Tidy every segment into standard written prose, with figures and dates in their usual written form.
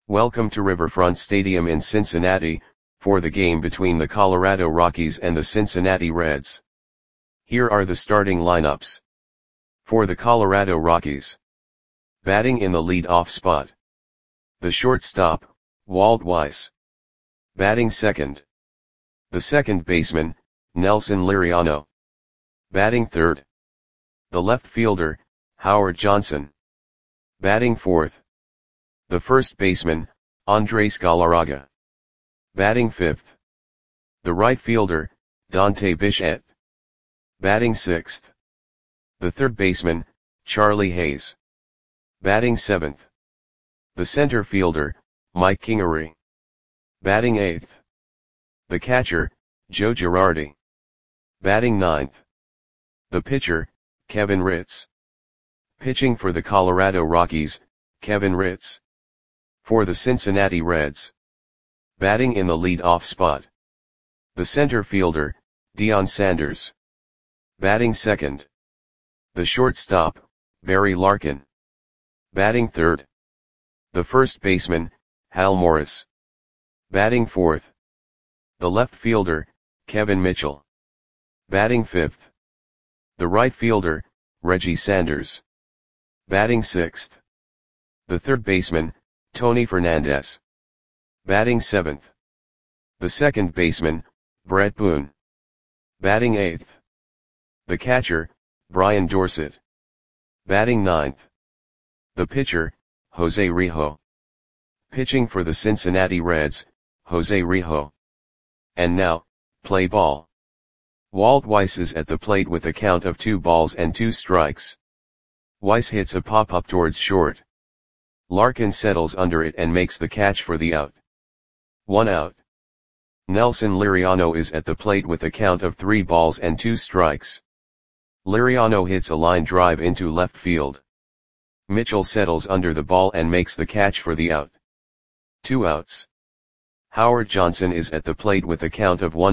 Welcome to Riverfront Stadium in Cincinnati, for the game between the Colorado Rockies and the Cincinnati Reds. Here are the starting lineups. For the Colorado Rockies. Batting in the lead-off spot. The shortstop, Walt Weiss. Batting second. The second baseman, Nelson Liriano. Batting third. The left fielder, Howard Johnson. Batting fourth. The first baseman, Andres Galarraga. Batting fifth. The right fielder, Dante Bichette. Batting sixth. The third baseman, Charlie Hayes. Batting seventh. The center fielder, Mike Kingery. Batting eighth. The catcher, Joe Girardi. Batting ninth. The pitcher, Kevin Ritz. Pitching for the Colorado Rockies, Kevin Ritz. For the Cincinnati Reds. Batting in the lead-off spot. The center fielder, Deion Sanders. Batting second. The shortstop, Barry Larkin. Batting third. The first baseman, Hal Morris. Batting fourth. The left fielder, Kevin Mitchell. Batting fifth. The right fielder, Reggie Sanders. Batting sixth. The third baseman, Tony Fernandez. Batting seventh. The second baseman, Brett Boone. Batting eighth. The catcher, Brian Dorsett. Batting ninth. The pitcher, Jose Rijo. Pitching for the Cincinnati Reds, Jose Rijo. And now, play ball. Walt Weiss is at the plate with a count of 2-2. Weiss hits a pop-up towards short. Larkin settles under it and makes the catch for the out. 1 out. Nelson Liriano is at the plate with a count of 3-2. Liriano hits a line drive into left field. Mitchell settles under the ball and makes the catch for the out. 2 outs. Howard Johnson is at the plate with a count of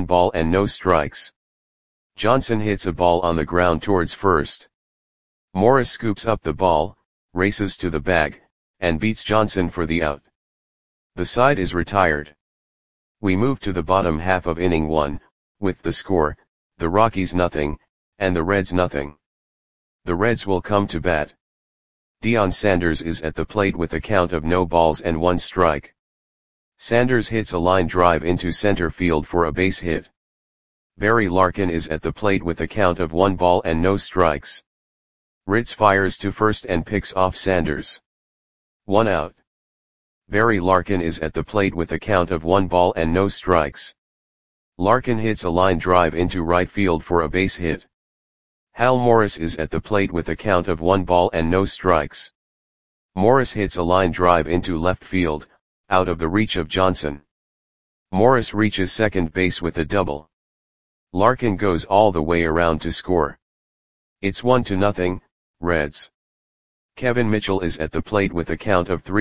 1-0. Johnson hits a ball on the ground towards first. Morris scoops up the ball, races to the bag, and beats Johnson for the out. The side is retired. We move to the bottom half of inning 1, with the score, the Rockies 0, and the Reds 0. The Reds will come to bat. Deion Sanders is at the plate with a count of 0-1. Sanders hits a line drive into center field for a base hit. Barry Larkin is at the plate with a count of 1-0. Ritz fires to first and picks off Sanders. 1 out. Barry Larkin is at the plate with a count of 1-0. Larkin hits a line drive into right field for a base hit. Hal Morris is at the plate with a count of 1-0. Morris hits a line drive into left field, out of the reach of Johnson. Morris reaches second base with a double. Larkin goes all the way around to score. It's 1-0, Reds. Kevin Mitchell is at the plate with a count of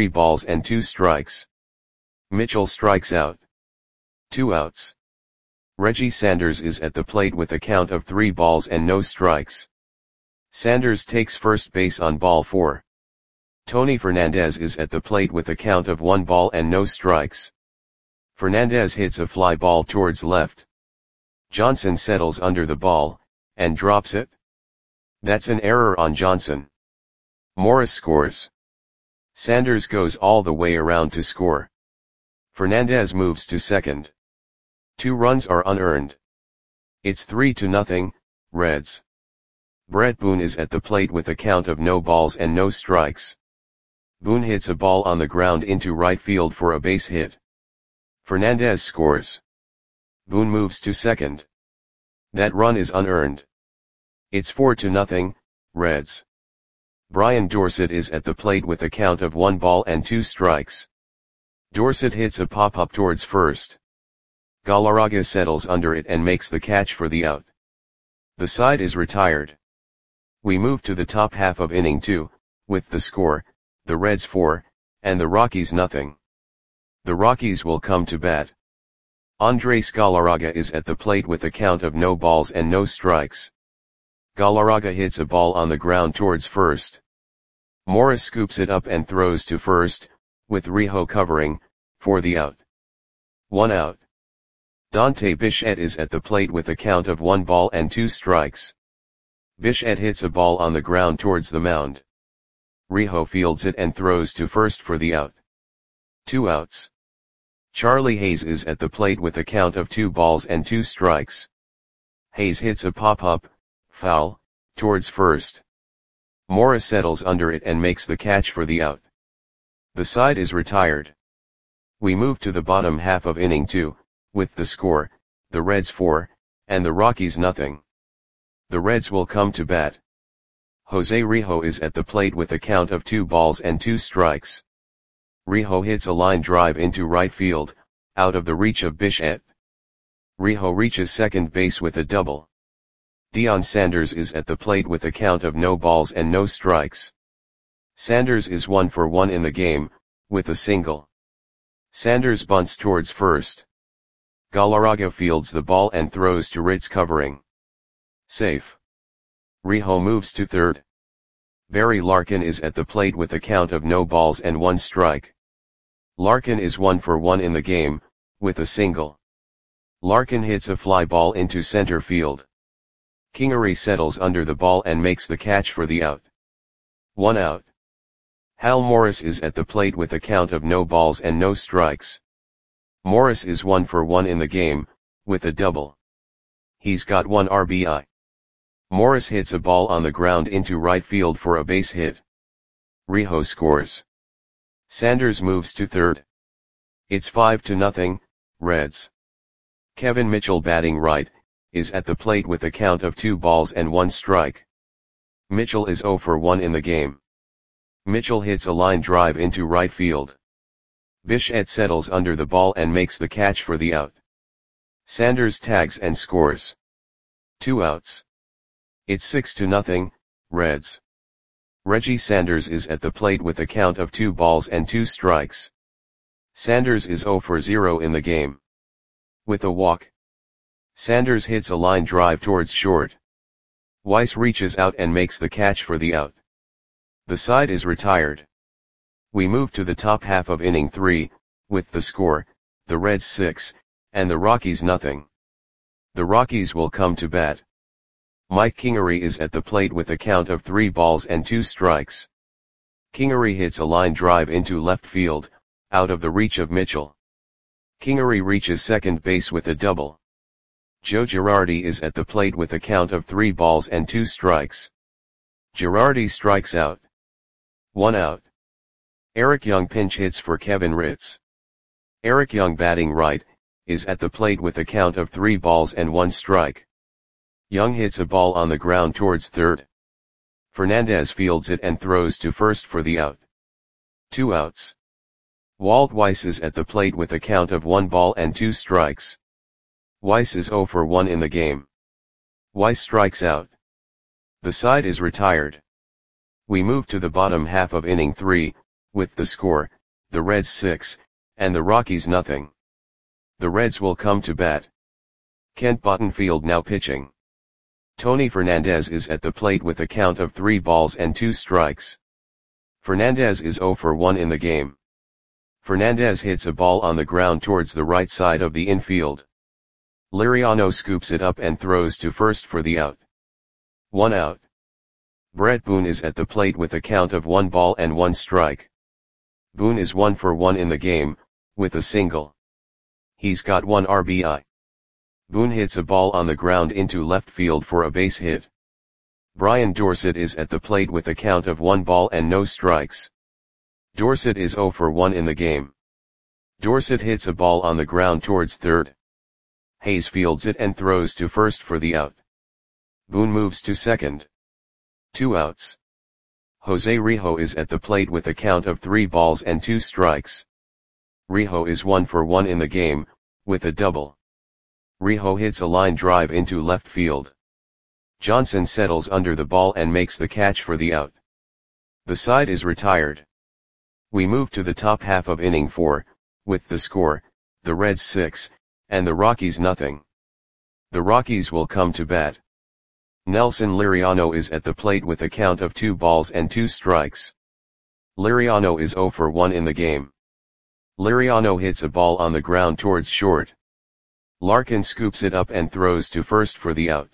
3-2. Mitchell strikes out. 2 outs. Reggie Sanders is at the plate with a count of 3-0. Sanders takes first base on ball 4. Tony Fernandez is at the plate with a count of 1-0. Fernandez hits a fly ball towards left. Johnson settles under the ball, and drops it. That's an error on Johnson. Morris scores. Sanders goes all the way around to score. Fernandez moves to second. 2 runs are unearned. It's 3-0, Reds. Brett Boone is at the plate with a count of 0-0. Boone hits a ball on the ground into right field for a base hit. Fernandez scores. Boone moves to second. That run is unearned. It's 4-0, Reds. Brian Dorsett is at the plate with a count of 1-2. Dorsett hits a pop-up towards first. Galarraga settles under it and makes the catch for the out. The side is retired. We move to the top half of inning 2, with the score, the Reds 4, and the Rockies 0. The Rockies will come to bat. Andres Galarraga is at the plate with a count of 0-0. Galarraga hits a ball on the ground towards first. Morris scoops it up and throws to first, with Riho covering, for the out. 1 out. Dante Bichette is at the plate with a count of 1 ball and 2 strikes. Bichette hits a ball on the ground towards the mound. Riho fields it and throws to first for the out. 2 outs. Charlie Hayes is at the plate with a count of 2 balls and 2 strikes. Hayes hits a pop-up, foul, towards first. Morris settles under it and makes the catch for the out. The side is retired. We move to the bottom half of inning 2, with the score, the Reds 4, and the Rockies nothing. The Reds will come to bat. Jose Rijo is at the plate with a count of 2 balls and 2 strikes. Rijo hits a line drive into right field, out of the reach of Bichette. Rijo reaches second base with a double. Deion Sanders is at the plate with a count of no balls and no strikes. Sanders is 1 for 1 in the game, with a single. Sanders bunts towards first. Galarraga fields the ball and throws to Ritz covering. Safe. Rijo moves to third. Barry Larkin is at the plate with a count of no balls and 1 strike. Larkin is 1 for 1 in the game, with a single. Larkin hits a fly ball into center field. Kingery settles under the ball and makes the catch for the out. 1 out. Hal Morris is at the plate with a count of no balls and no strikes. Morris is 1 for 1 in the game, with a double. He's got 1 RBI. Morris hits a ball on the ground into right field for a base hit. Rijo scores. Sanders moves to third. It's 5-0, Reds. Kevin Mitchell batting right, is at the plate with a count of 2 balls and 1 strike. Mitchell is 0 for 1 in the game. Mitchell hits a line drive into right field. Bichette settles under the ball and makes the catch for the out. Sanders tags and scores. 2 outs. It's 6-0, Reds. Reggie Sanders is at the plate with a count of 2 balls and 2 strikes. Sanders is 0 for 0 in the game. With a walk. Sanders hits a line drive towards short. Weiss reaches out and makes the catch for the out. The side is retired. We move to the top half of inning 3, with the score, the Reds 6, and the Rockies nothing. The Rockies will come to bat. Mike Kingery is at the plate with a count of 3 balls and 2 strikes. Kingery hits a line drive into left field, out of the reach of Mitchell. Kingery reaches second base with a double. Joe Girardi is at the plate with a count of 3 balls and 2 strikes. Girardi strikes out. 1 out. Eric Young pinch hits for Kevin Ritz. Eric Young batting right, is at the plate with a count of 3 balls and 1 strike. Young hits a ball on the ground towards third. Fernandez fields it and throws to first for the out. 2 outs. Walt Weiss is at the plate with a count of 1 ball and 2 strikes. Weiss is 0 for 1 in the game. Weiss strikes out. The side is retired. We move to the bottom half of inning 3, with the score, the Reds 6, and the Rockies nothing. The Reds will come to bat. Kent Bottenfield now pitching. Tony Fernandez is at the plate with a count of 3 balls and 2 strikes. Fernandez is 0 for 1 in the game. Fernandez hits a ball on the ground towards the right side of the infield. Liriano scoops it up and throws to first for the out. 1 out. Brett Boone is at the plate with a count of 1 ball and 1 strike. Boone is 1 for 1 in the game, with a single. He's got 1 RBI. Boone hits a ball on the ground into left field for a base hit. Brian Dorsett is at the plate with a count of 1 ball and no strikes. Dorsett is 0 for 1 in the game. Dorsett hits a ball on the ground towards third. Hayes fields it and throws to first for the out. Boone moves to second. 2 outs. Jose Rijo is at the plate with a count of 3 balls and 2 strikes. Rijo is 1 for 1 in the game, with a double. Rijo hits a line drive into left field. Johnson settles under the ball and makes the catch for the out. The side is retired. We move to the top half of inning 4, with the score, the Reds 6, and the Rockies nothing. The Rockies will come to bat. Nelson Liriano is at the plate with a count of 2 balls and 2 strikes. Liriano is 0 for 1 in the game. Liriano hits a ball on the ground towards short. Larkin scoops it up and throws to first for the out.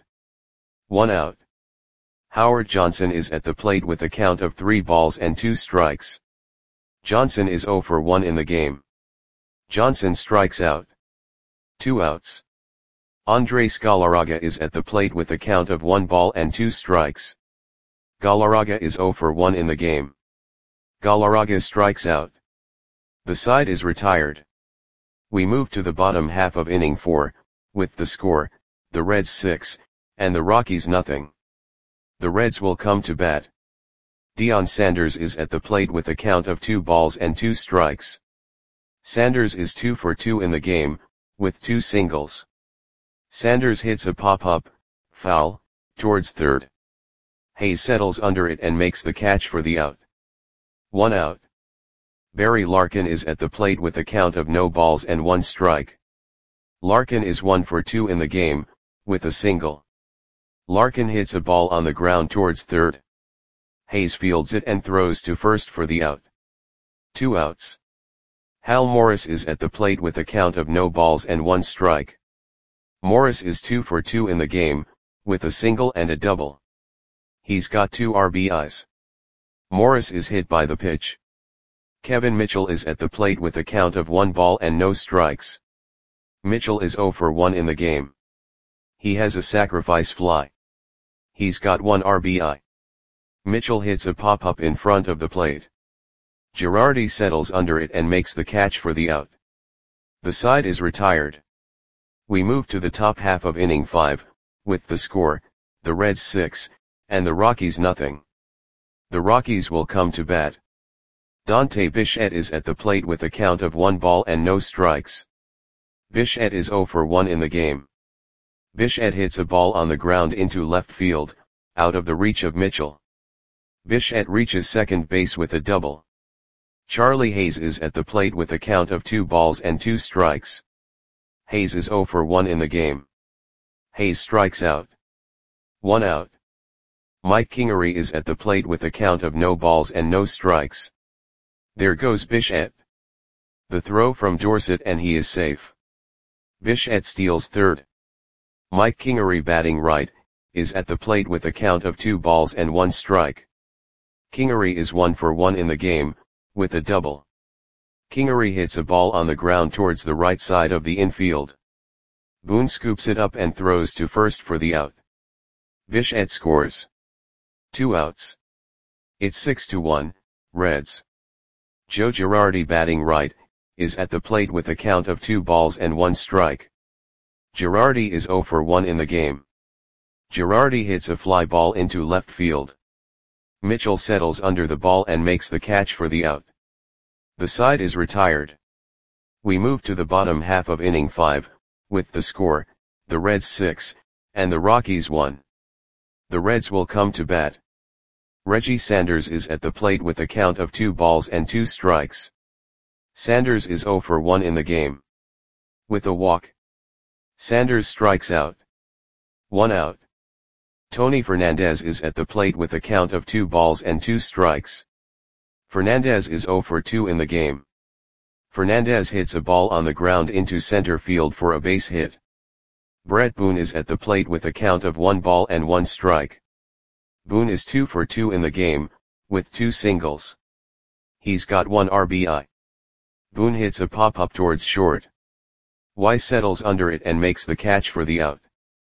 1 out. Howard Johnson is at the plate with a count of 3 balls and 2 strikes. Johnson is 0 for 1 in the game. Johnson strikes out. 2 outs. Andres Galarraga is at the plate with a count of 1 ball and 2 strikes. Galarraga is 0 for 1 in the game. Galarraga strikes out. The side is retired. We move to the bottom half of inning 4, with the score, the Reds 6, and the Rockies nothing. The Reds will come to bat. Deion Sanders is at the plate with a count of 2 balls and 2 strikes. Sanders is 2 for 2 in the game, with 2 singles. Sanders hits a pop-up, foul, towards third. Hayes settles under it and makes the catch for the out. 1 out. Barry Larkin is at the plate with a count of no balls and 1 strike. Larkin is 1 for 2 in the game, with a single. Larkin hits a ball on the ground towards third. Hayes fields it and throws to first for the out. 2 outs. Hal Morris is at the plate with a count of no balls and 1 strike. Morris is 2 for 2 in the game, with a single and a double. He's got 2 RBIs. Morris is hit by the pitch. Kevin Mitchell is at the plate with a count of 1 ball and no strikes. Mitchell is 0 for 1 in the game. He has a sacrifice fly. He's got 1 RBI. Mitchell hits a pop-up in front of the plate. Girardi settles under it and makes the catch for the out. The side is retired. We move to the top half of inning 5, with the score, the Reds 6, and the Rockies nothing. The Rockies will come to bat. Dante Bichette is at the plate with a count of 1 ball and no strikes. Bichette is 0 for 1 in the game. Bichette hits a ball on the ground into left field, out of the reach of Mitchell. Bichette reaches second base with a double. Charlie Hayes is at the plate with a count of 2 balls and 2 strikes. Hayes is 0 for 1 in the game. Hayes strikes out. 1 out. Mike Kingery is at the plate with a count of no balls and no strikes. There goes Bichette. The throw from Dorsett and he is safe. Bichette steals third. Mike Kingery, batting right, is at the plate with a count of 2 balls and 1 strike. Kingery is 1 for 1 in the game, with a double. Kingery hits a ball on the ground towards the right side of the infield. Boone scoops it up and throws to first for the out. Bichette scores. 2 outs. It's 6-1, Reds. Joe Girardi, batting right, is at the plate with a count of 2 balls and 1 strike. Girardi is 0 for 1 in the game. Girardi hits a fly ball into left field. Mitchell settles under the ball and makes the catch for the out. The side is retired. We move to the bottom half of inning 5, with the score, the Reds 6, and the Rockies 1. The Reds will come to bat. Reggie Sanders is at the plate with a count of 2 balls and 2 strikes. Sanders is 0 for 1 in the game. With a walk. Sanders strikes out. 1 out. Tony Fernandez is at the plate with a count of 2 balls and 2 strikes. Fernandez is 0 for 2 in the game. Fernandez hits a ball on the ground into center field for a base hit. Brett Boone is at the plate with a count of 1 ball and 1 strike. Boone is 2 for 2 in the game, with 2 singles. He's got 1 RBI. Boone hits a pop-up towards short. Weiss settles under it and makes the catch for the out.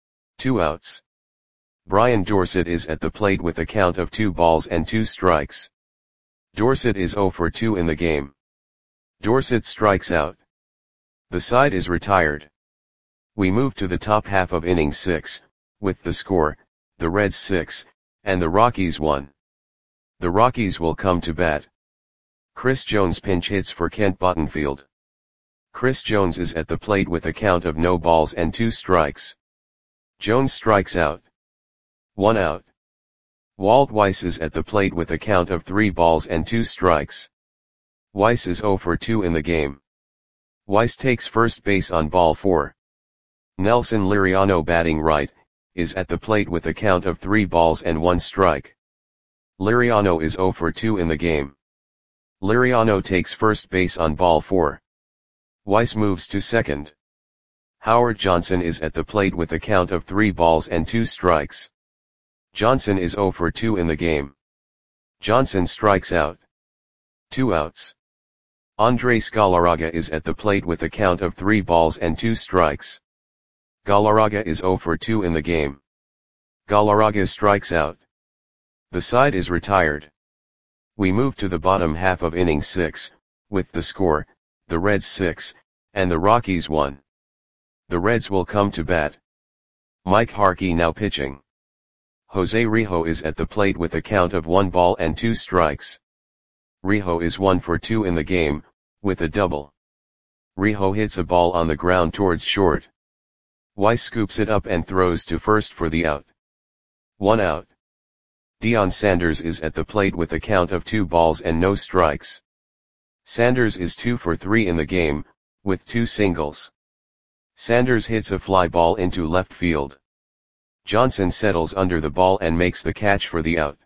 2 outs. Brian Dorsett is at the plate with a count of 2 balls and 2 strikes. Dorsett is 0 for 2 in the game. Dorsett strikes out. The side is retired. We move to the top half of inning 6, with the score, the Reds 6, and the Rockies 1. The Rockies will come to bat. Chris Jones pinch hits for Kent Bottenfield. Chris Jones is at the plate with a count of no balls and 2 strikes. Jones strikes out. 1 out. Walt Weiss is at the plate with a count of 3 balls and 2 strikes. Weiss is 0 for 2 in the game. Weiss takes first base on ball 4. Nelson Liriano, batting right, is at the plate with a count of 3 balls and 1 strike. Liriano is 0 for 2 in the game. Liriano takes first base on ball 4. Weiss moves to second. Howard Johnson is at the plate with a count of 3 balls and 2 strikes. Johnson is 0 for 2 in the game. Johnson strikes out. 2 outs. Andres Galarraga is at the plate with a count of 3 balls and 2 strikes. Galarraga is 0 for 2 in the game. Galarraga strikes out. The side is retired. We move to the bottom half of inning 6, with the score, the Reds 6, and the Rockies 1. The Reds will come to bat. Mike Harkey now pitching. Jose Rijo is at the plate with a count of 1 ball and 2 strikes. Rijo is 1 for 2 in the game, with a double. Rijo hits a ball on the ground towards short. Weiss scoops it up and throws to first for the out. 1 out. Deion Sanders is at the plate with a count of 2 balls and no strikes. Sanders is 2 for 3 in the game, with 2 singles. Sanders hits a fly ball into left field. Johnson settles under the ball and makes the catch for the out.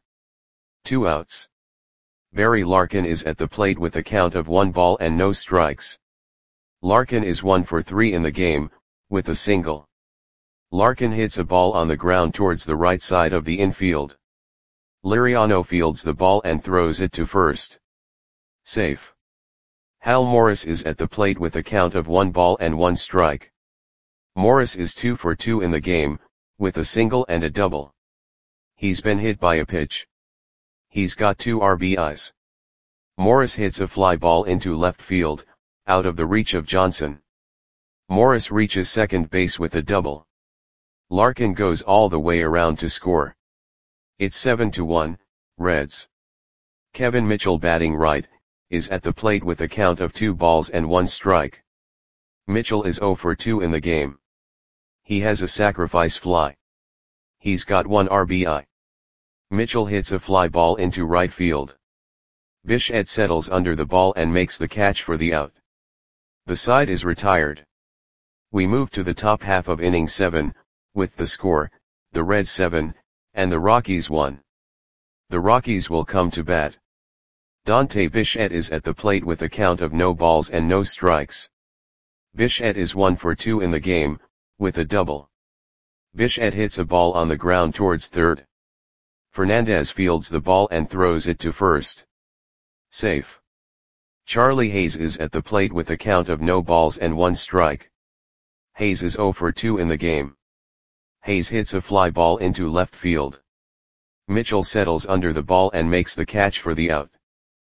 2 outs. Barry Larkin is at the plate with a count of 1 ball and no strikes. Larkin is 1 for 3 in the game, with a single. Larkin hits a ball on the ground towards the right side of the infield. Liriano fields the ball and throws it to first. Safe. Hal Morris is at the plate with a count of 1 ball and 1 strike. Morris is 2 for 2 in the game, with a single and a double. He's been hit by a pitch. He's got 2 RBIs. Morris hits a fly ball into left field, out of the reach of Johnson. Morris reaches second base with a double. Larkin goes all the way around to score. It's 7-1, Reds. Kevin Mitchell batting right, is at the plate with a count of 2 balls and 1 strike. Mitchell is 0 for 2 in the game. He has a sacrifice fly. He's got 1 RBI. Mitchell hits a fly ball into right field. Bichette settles under the ball and makes the catch for the out. The side is retired. We move to the top half of inning 7, with the score, the Reds 7, and the Rockies 1. The Rockies will come to bat. Dante Bichette is at the plate with a count of no balls and no strikes. Bichette is 1 for 2 in the game, with a double. Bichette hits a ball on the ground towards third. Fernandez fields the ball and throws it to first. Safe. Charlie Hayes is at the plate with a count of no balls and 1 strike. Hayes is 0 for 2 in the game. Hayes hits a fly ball into left field. Mitchell settles under the ball and makes the catch for the out.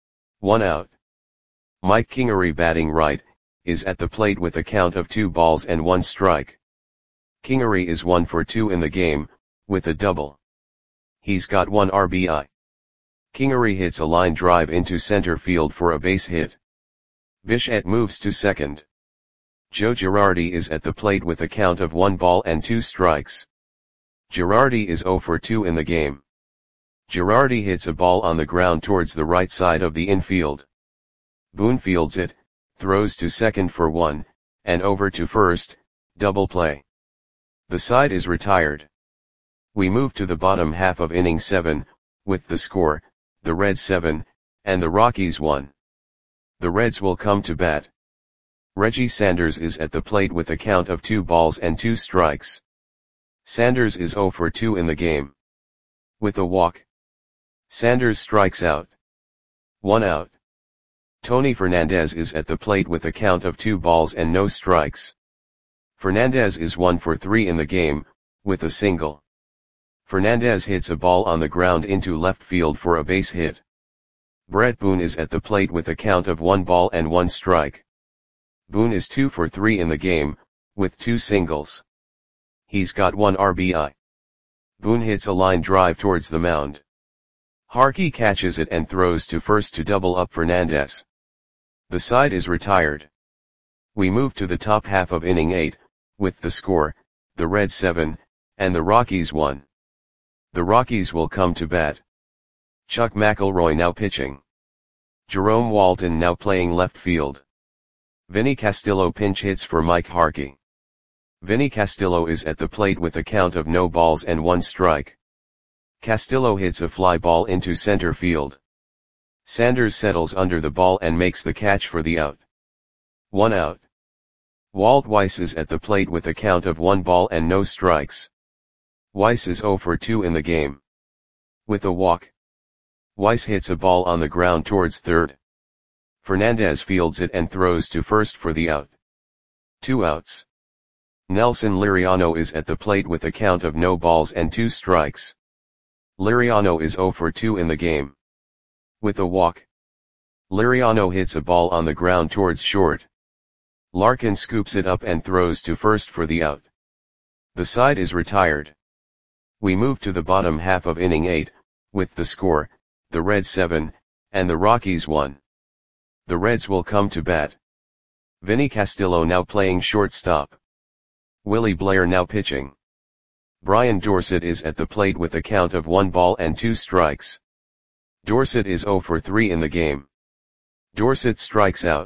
1 out. Mike Kingery batting right, is at the plate with a count of 2 balls and 1 strike. Kingery is 1 for 2 in the game, with a double. He's got 1 RBI. Kingery hits a line drive into center field for a base hit. Bichette moves to second. Joe Girardi is at the plate with a count of 1 ball and 2 strikes. Girardi is 0 for 2 in the game. Girardi hits a ball on the ground towards the right side of the infield. Boone fields it, throws to second for 1, and over to first, double play. The side is retired. We move to the bottom half of inning 7, with the score, the Reds 7, and the Rockies 1. The Reds will come to bat. Reggie Sanders is at the plate with a count of 2 balls and 2 strikes. Sanders is 0 for 2 in the game. With a walk. Sanders strikes out. 1 out. Tony Fernandez is at the plate with a count of 2 balls and no strikes. Fernandez is 1 for 3 in the game, with a single. Fernandez hits a ball on the ground into left field for a base hit. Brett Boone is at the plate with a count of 1 ball and 1 strike. Boone is 2 for 3 in the game, with 2 singles. He's got 1 RBI. Boone hits a line drive towards the mound. Harkey catches it and throws to first to double up Fernandez. The side is retired. We move to the top half of inning 8, with the score, the Reds 7, and the Rockies 1. The Rockies will come to bat. Chuck McElroy now pitching. Jerome Walton now playing left field. Vinny Castillo pinch hits for Mike Harkey. Vinny Castillo is at the plate with a count of no balls and 1 strike. Castillo hits a fly ball into center field. Sanders settles under the ball and makes the catch for the out. 1 out. Walt Weiss is at the plate with a count of 1 ball and no strikes. Weiss is 0 for 2 in the game. With a walk, Weiss hits a ball on the ground towards third. Fernandez fields it and throws to first for the out. 2 outs. Nelson Liriano is at the plate with a count of no balls and 2 strikes. Liriano is 0 for 2 in the game. With a walk, Liriano hits a ball on the ground towards short. Larkin scoops it up and throws to first for the out. The side is retired. We move to the bottom half of inning 8, with the score, the Reds 7, and the Rockies 1. The Reds will come to bat. Vinny Castillo now playing shortstop. Willie Blair now pitching. Brian Dorsett is at the plate with a count of 1 ball and 2 strikes. Dorsett is 0 for 3 in the game. Dorsett strikes out.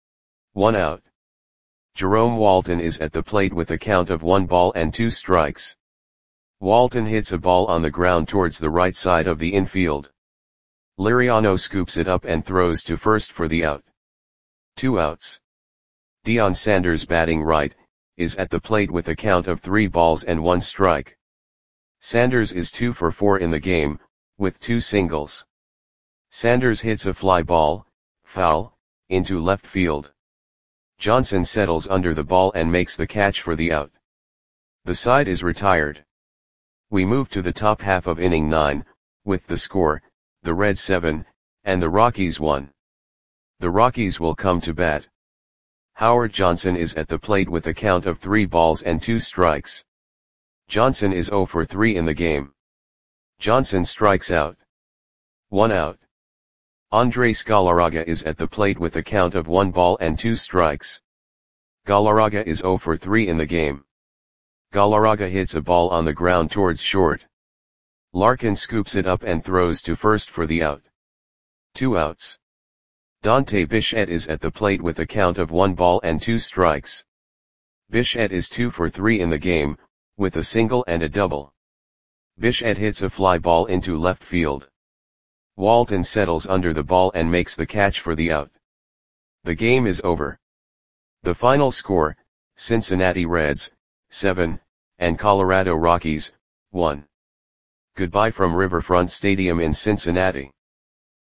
1 out. Jerome Walton is at the plate with a count of 1 ball and 2 strikes. Walton hits a ball on the ground towards the right side of the infield. Liriano scoops it up and throws to first for the out. 2 outs. Deion Sanders batting right, is at the plate with a count of 3 balls and 1 strike. Sanders is 2 for 4 in the game, with 2 singles. Sanders hits a fly ball, foul, into left field. Johnson settles under the ball and makes the catch for the out. The side is retired. We move to the top half of inning 9, with the score, the Reds 7, and the Rockies 1. The Rockies will come to bat. Howard Johnson is at the plate with a count of 3 balls and 2 strikes. Johnson is 0 for 3 in the game. Johnson strikes out. 1 out. Andres Galarraga is at the plate with a count of 1 ball and 2 strikes. Galarraga is 0 for 3 in the game. Galarraga hits a ball on the ground towards short. Larkin scoops it up and throws to first for the out. 2 outs. Dante Bichette is at the plate with a count of 1 ball and 2 strikes. Bichette is 2 for 3 in the game, with a single and a double. Bichette hits a fly ball into left field. Walton settles under the ball and makes the catch for the out. The game is over. The final score, Cincinnati Reds, 7, and Colorado Rockies, 1. Goodbye from Riverfront Stadium in Cincinnati.